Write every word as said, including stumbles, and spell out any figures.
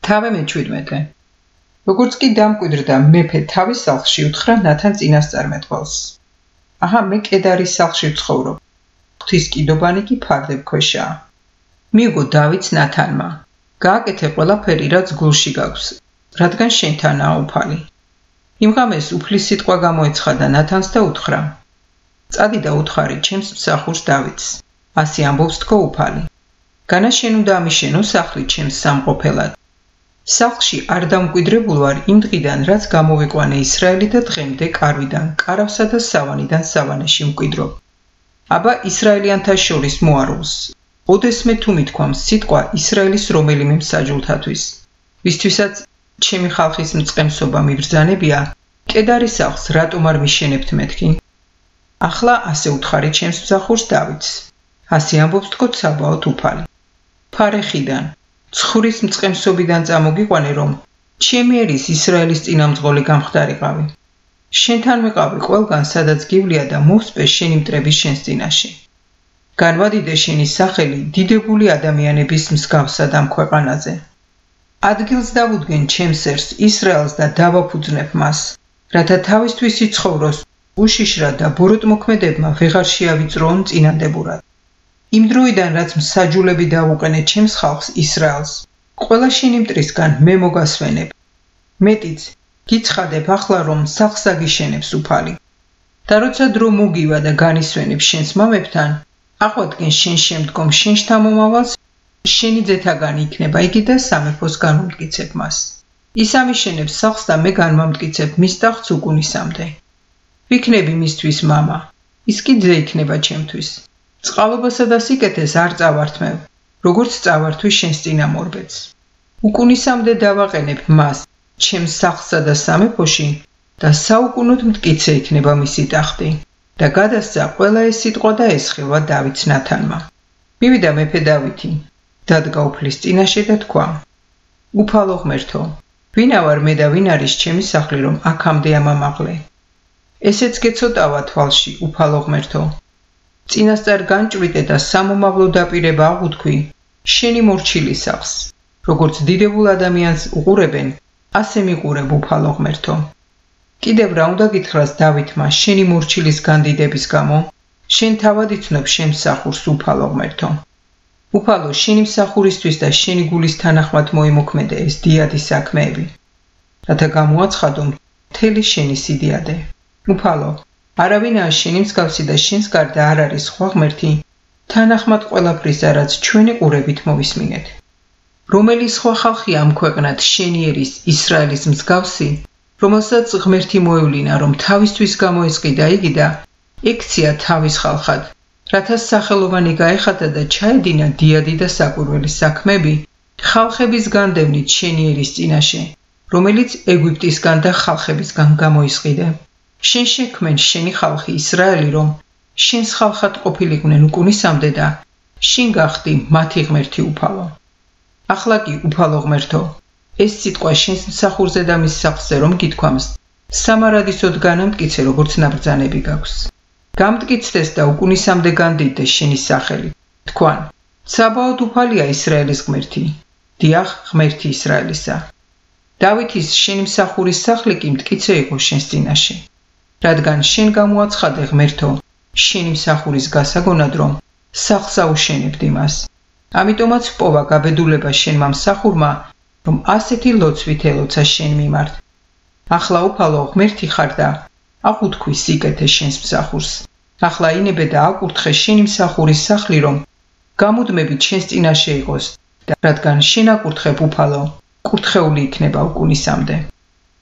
თავე მეჩვიდმეტე. Როგორც კი დამკვიდრდა, მეფე თავის სახლში უთხრა ნათან წინასწარმეტყველს. აჰა, მე კედარის სახლში ვცხოვრობ. ღვთის კიდობანი კი ფარდებქვეშაა. მიიგო დავითს ნათანმა. გააკეთე ყველაფერი, რაც გულში გაქვს, რადგან შენთანაა უფალი. იმ ღამეს უფლის სიტყვა გამოეცხადა ნათანს და უთხრა: წადი და უთხარი ჩემს მსახურს დავითს. ასე ამბობს თქო უფალი. განა შენ უნდა ამიშენო სახლი ჩემს სამყოფელად. სახლში არ დამკვიდრებულ ვარ იმ დღიდან, რაც გამოვიყვანე ისრაელი და დღემდე კარვიდან, კარავსა და სავანიდან სავანეში მკვიდრობ. აბა ისრაელიანთა შორის მოარულს. ოდესმე თუ მithქვამს სიტყვა ისრაელის რომელიმე მსაჯულთათვის, ვისთვისაც ჩემი ხალხის მწყემსობა მიბრძანებია, კედარის სახლს რატომ არ მიშენებთ მეთქი? ახლა ასე უთხარი ჩემს მსახურს დავითს. ასე ამბობს თქო ცაბაოთ უფალი. ფარეხიდან, ცხურის მწყემსობიდან წამოგიყვანე, რომ ჩემი ერის ისრაელის წინამძღოლი გამხდარიყავი. შენთან ვიყავი ყველგან, სადაც გივლია და მოვსპე შენი მტრების შენს წინაშე. განვადიდე შენი სახელი დიდებული ადამიანების მსგავსად ამ ქვეყანაზე. ადგილს დავუდგენ ჩემს ერს ისრაელს და დავაფუძნებ მას, რათა თავისთვის იცხოვროს უშიშრად და ბოროტმოქმედებმა ვეღარ შეავიწროონ წინანდებურად. იმ დროიდან, რაც მსაჯულები დავუყენე ჩემს ხალხს ისრაელს, ყველა შენი მტრისგან მე მოგასვენებ. მეტიც, გიცხადებ ახლა, რომ სახლს აგიშენებს უფალი. და როცა დრო მოგივა და განისვენებ შენს მამებთან, აღვადგენ შენ შემდგომ შენ შთამომავალს, შენი ძეთაგანი იქნება იგი და სამეფოს განმტკიცებ მას. ის ამიშენებს სახლს და მე განმამტკიცებ მის ტახტს უკუნისამდე. ვიქნები მისთვის მამა, ის კი ძე იქნება ჩემთვის. წყალობასა და სიკეთეს არ წავართმევ, როგორც წავართვი შენს წინამორბედს. უკუნისამდე დავაყენებ მას ჩემს სახლსა და სამეფოში და საუკუნოდ მტკიცე იქნება მისი ტახტი. და გადასცა ყველა ეს სიტყვა და ესხება დავითს ნათანმა. მივიდა მეფე დავითი, დადგა უფლის წინაშე და თქვა: უფალო ღმერთო, ვინა ვარ მე და ვინ არის ჩემი სახლი, რომ აქამდე ამამაღლე? ესეც გეცოტავა თვალში, უფალო ღმერთო. წინასწარ განჭვრიტე და სამომავლო დაპირება აღუთქვი შენი მორჩილი სახლს. როგორც დიდებულ ადამიანს უყურებენ, ასე მიყურებ უფალო ღმერთო. კიდევ რა უნდა გითხრას დავითმა შენი მორჩილის განდიდების გამო? შენ თავად იცნობ შენ მსახურს, უფალო ღმერთო. უფალო, შენი მსახურისთვის და შენი გულის თანახმად მოიმოქმედე ეს დიადი საქმეები, რათა გამოაცხადო მთელი შენი სიდიადე. უფალო, არავინაა შენი მსგავსი და შენს გარდა არ არის სხვა ღმერთი, თანახმად ყველაფრისა, რაც ჩვენი ყურებით მოვისმინეთ. რომელი სხვა ხალხია ამ ქვეყნად შენი ერის ისრაელის მსგავსი, რომელსაც ღმერთი მოევლინა, რომ თავისთვის გამოეწყიდა იგი და ექცია თავის ხალხად, რათა სახელოვანი გაეხადა და ჩაედინა დიადი და საკვირველი საქმეები ხალხების განდევნით შენი ერის წინაშე, რომელიც ეგვიპტისგან და ხალხებისგან გამოისყიდე. შენ შექმენ შენი ხალხი ისრაელი, რომ შენს ხალხად ყოფილიყვნენ უკუნისამდე და შენ გახდი მათი ღმერთი უფალო. ახლა კი უფალო ღმერთო, ეს სიტყვა შენს მსახურზე და მის სახლზე რომ გითქვამს, სამარადისოდ განამტკიცე, როგორც ნაბრძანები გაქვს. გამტკიცდეს და უკუნისამდე განდიდდეს შენი სახელი. თქვან: ცაბაოთ უფალია ისრაელის ღმერთი, დიახ, ღმერთი ისრაელისა. დავითის შენი მსახურის სახლი კი მტკიცე იყო შენს წინაშე. რადგან შენ გამოაცხადე ღმერთო, შენი მსახურის გასაგონად, რომ სახლს აუშენებდი მას. ამიტომაც პოვა გაბედულება შენმა მსახურმა, რომ ასეთი ლოცვით ელოცა შენ მიმართ. ახლა უფალო ღმერთი ხარ და აღუთქვი სიკეთე შენს მსახურს. ახლა ინებე და აკურთხე შენი მსახურის სახლი, რომ გამუდმებით შენს წინაშე იყოს და რადგან შენ აკურთხებ უფალო, კურთხეული იქნება უკუნისამდე.